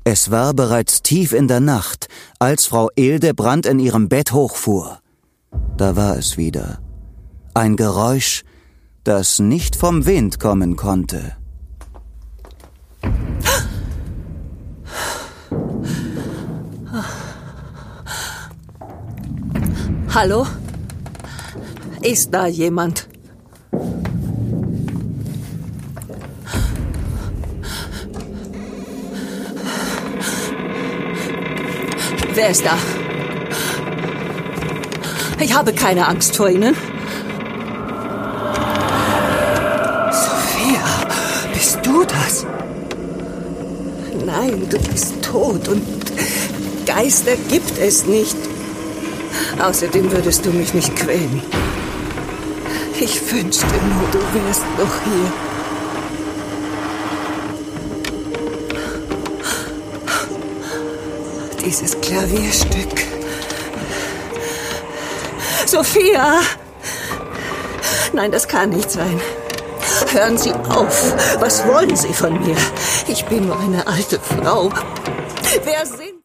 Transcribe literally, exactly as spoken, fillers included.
Es war bereits tief in der Nacht, als Frau Ildebrand in ihrem Bett hochfuhr. Da war es wieder. Ein Geräusch, das nicht vom Wind kommen konnte. Hallo? Ist da jemand? Wer ist da? Ich habe keine Angst vor Ihnen. Sophia, bist du das? Nein, du bist tot und Geister gibt es nicht. Außerdem würdest du mich nicht quälen. Ich wünschte nur, du wärst noch hier. Dieses Klavierstück. Sophia! Nein, das kann nicht sein. Hören Sie auf. Was wollen Sie von mir? Ich bin nur eine alte Frau. Wer sind